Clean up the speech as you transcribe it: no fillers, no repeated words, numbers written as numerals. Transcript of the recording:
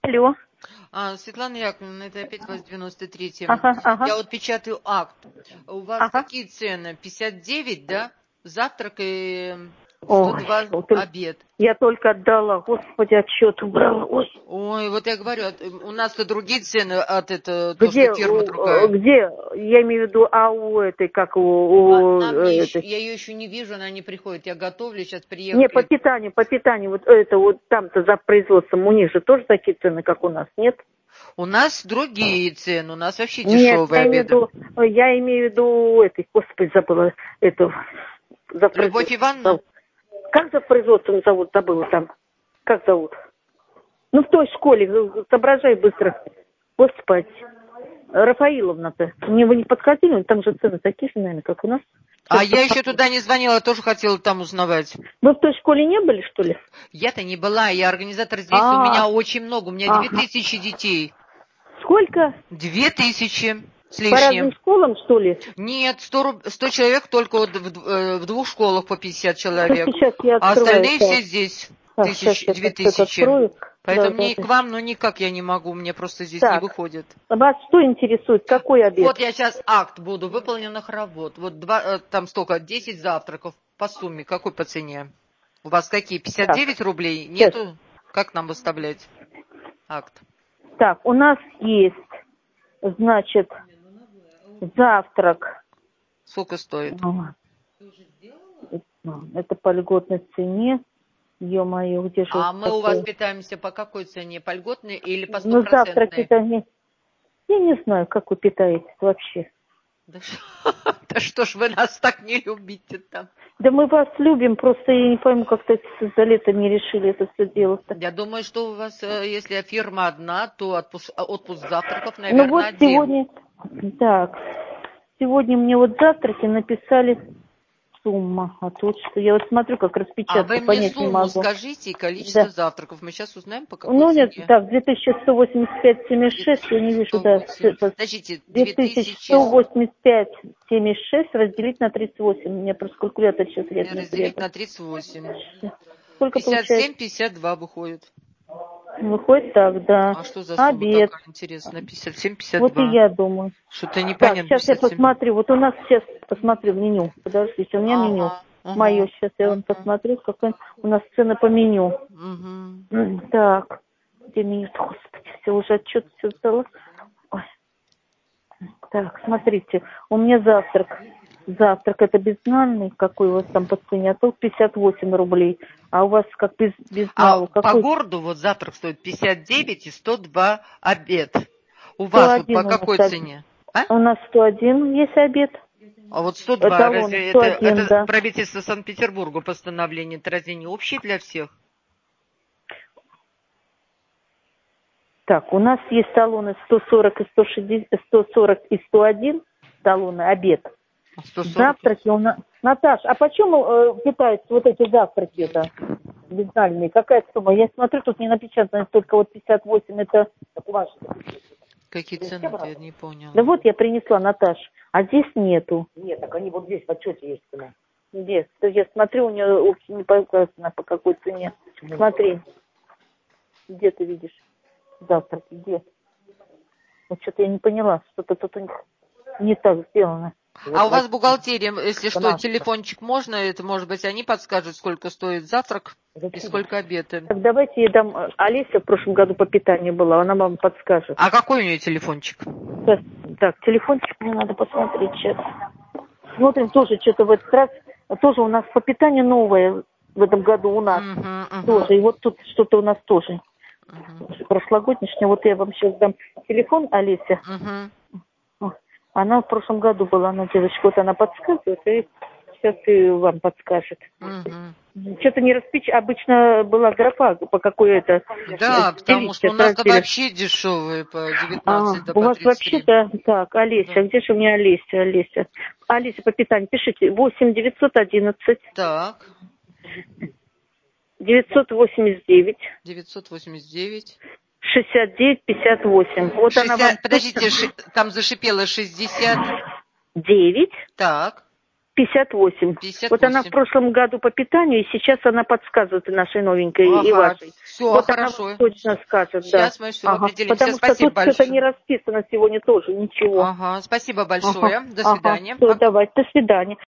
Алло. Светлана Яковлевна, это опять вас 93-я. Ага. Я вот печатаю акт. У вас какие цены? 59, да? Завтрак и 102 обед. Я только отдала. Господи, отчет убрала. Ой, вот я говорю, у нас-то другие цены от этого, Где, то, что фирма другая. где? Я имею в виду, у этой, как Я ее еще не вижу, она не приходит. Я готовлю, сейчас приехала. Не, по питанию, вот это вот там-то за производством, у них же тоже такие цены, как у нас, нет? У нас другие цены, у нас вообще дешевые обеды. Я имею в виду этой, господи, забыла эту. Любовь Ивановна? Как за производством зовут, забыла там. Как зовут? Ну, в той школе, соображай быстро. Господи. Рафаиловна-то. Мне вы не подходили? Там же цены такие же, наверное, как у нас. Я еще туда не звонила, тоже хотела там узнавать. Вы в той школе не были, что ли? Я-то не была, я организатор здесь, у меня очень много, у меня 2000 детей. Сколько? 2000 с лишним. По разным школам, что ли? Нет, 100 человек только вот в двух школах по 50 человек. Сейчас я открываю, остальные все здесь. 2000. Поэтому мне к вам, никак я не могу, мне просто здесь не выходит. Вас что интересует? Какой обед? Вот я сейчас акт буду выполненных работ. Вот там столько, 10 завтраков по сумме. Какой по цене? У вас какие? 59 рублей? Нету? Как нам выставлять акт? Так, у нас есть, значит, завтрак. Сколько стоит? Это по льготной цене. Ё-моё, где же мы у вас питаемся по какой цене? По льготной или по 100%? Ну, завтраки-то я не знаю, как вы питаетесь вообще. Да что ж вы нас так не любите там? Да мы вас любим, просто я не пойму, как-то за лето не решили это все делать-то. Я думаю, что у вас, если фирма одна, то отпуск завтраков, наверное, ну вот один. Сегодня мне вот завтраки написали сумма. А тут что? Я вот смотрю, как распечатка, вы мне сумму скажите и количество завтраков. Мы сейчас узнаем, по какой цене. Нет, так, 2185,76, я не вижу, Подождите, 2185,76 разделить на 38. У меня просто калькулятор сейчас рядом. Разделить на 38. Сколько 57, 52 выходит. Выходит так, да. А что за сумма такая интересная? 57, 52. Вот и я думаю. Что-то непонятно. Так, сейчас я посмотрю. Вот у нас сейчас посмотрю меню. Подождите, у меня меню. Мое. Сейчас я вам посмотрю, какое у нас цены по меню. Так. Где меню-то, господи, все уже отчет все взяла. Ой. Так, смотрите. У меня завтрак. Завтрак это безнальный. Какой у вас там по цене? А то 58 рублей. А у вас как безнал? По городу вот завтрак стоит 59 и 102 обед. У вас вот по какой цене? У нас 101 есть обед. А вот 102, разве это правительство Санкт-Петербурга постановление, это разве не общее для всех? Так, у нас есть талоны 140 и 160, 140 и 101 талоны, обед. 140. Завтраки у нас... Наташа, а почему питаются вот эти завтраки-то безнальные? Какая сумма? Я смотрю, тут не напечатано, только вот 58, это ваши. Какие цены, я не поняла. Да вот я принесла, Наташ, а здесь нету. Нет, так они вот здесь в отчете есть цена. Где? Я смотрю, у нее не показано, по какой цене. Смотри. Где ты видишь завтраки? Где? Вот что-то я не поняла, что-то тут у них не так сделано. А у вас бухгалтерия, если что, телефончик можно, это может быть они подскажут, сколько стоит завтрак и сколько обед. Так давайте я дам, Олеся в прошлом году по питанию была, она вам подскажет. А какой у нее телефончик? Сейчас, так, телефончик мне надо посмотреть сейчас. Смотрим тоже что-то в этот раз, тоже у нас по питанию новое в этом году у нас тоже, и вот тут что-то у нас тоже. Прошлогоднее, вот я вам сейчас дам телефон, Олеся. Она в прошлом году была, она девочка, вот она подсказывает, и сейчас и вам подскажет. Что-то не обычно была графа, по какой это... Да, потому что у нас вообще дешевые, по 19 до по 33. У вас вообще, да, так, Олеся, где же у меня Олеся? Олеся, по питанию, пишите, 8 911. Так. 989. 989. 69-58. Вот 60, она вам... Подождите, там зашипело 60. 9. Так. 58. 58. Вот она в прошлом году по питанию, и сейчас она подсказывает нашей новенькой и вашей. Все, вот хорошо. Она точно скажет, сейчас да. мы все определимся. Потому Спасибо что тут большое. что-то не расписано сегодня тоже, ничего. Спасибо большое. До свидания. Все, давай, до свидания.